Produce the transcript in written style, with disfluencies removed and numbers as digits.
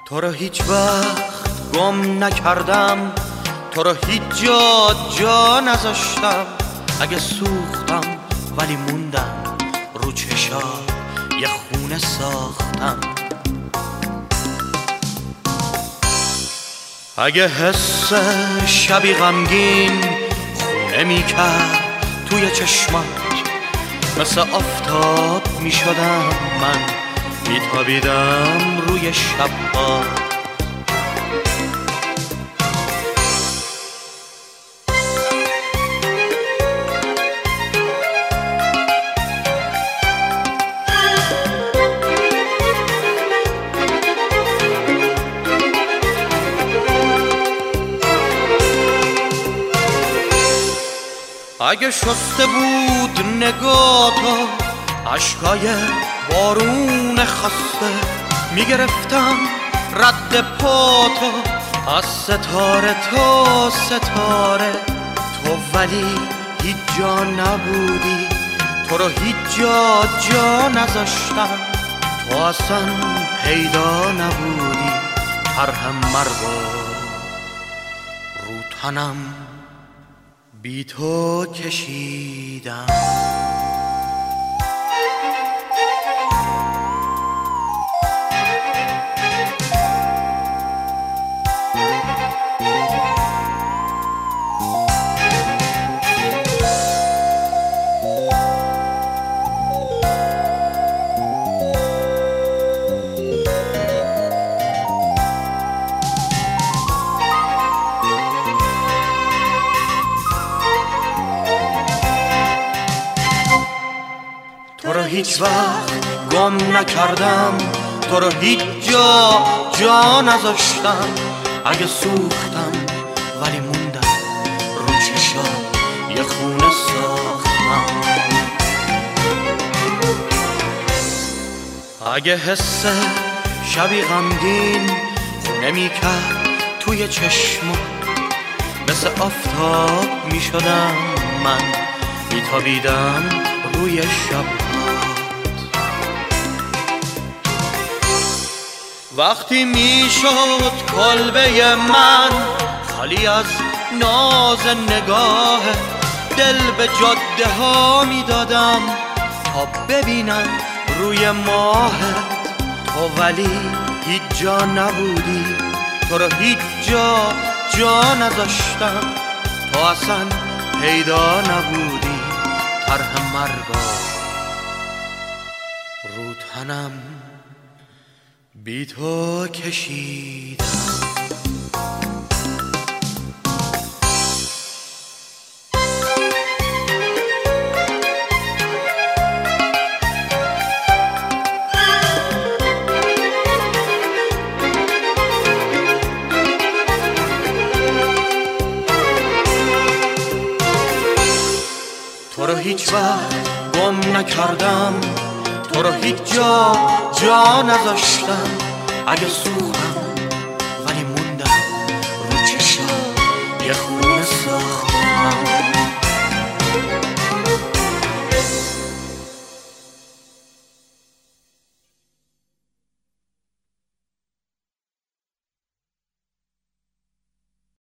تو رو هیچ وقت گم نکردم، تو رو هیچ جا نذاشتم. اگه سوختم ولی موندم، رو چشات یه خونه ساختم. اگه حس شبی غمگین خونه میکرد توی چشمات، مثل آفتاب میشدم من، میتابیدم روی شب‌ها. اگه شسته بود نگاه‌ها عشقای بارون خسته، میگرفتم رد پاتو از ستاره تا ستاره. تو ولی هیچ جا نبودی، تو رو هیچ جا نذاشتم. تو اصلا پیدا نبودی، طرح مرگو رو تنم بی تو کشیدم. تو رو هیچ وقت گم نکردم، تو رو هیچ جا نذاشتم. اگه سوختم ولی موندم، رو چشات یه خونه ساختم. اگه حس شبی غمگین خونه میکرد توی چشمات، مثل آفتاب میشدم من، میتابیدم روی شب. وقتی میشد کلبه من خالی از ناز نگاه، دل به جاده ها میدادم تا ببینم روی ماهت. تو ولی هیچ جا نبودی، تو رو هیچ جا نذاشتم. تو اصلا پیدا نبودی، طرح مرگا رو تنم بی تو کشیدم. تو رو هیچ وقت گم نکردم، تو رو هیچ جا نذاشتم. اگه سوختم ولی موندم، رو چشم یه خونه ساختم.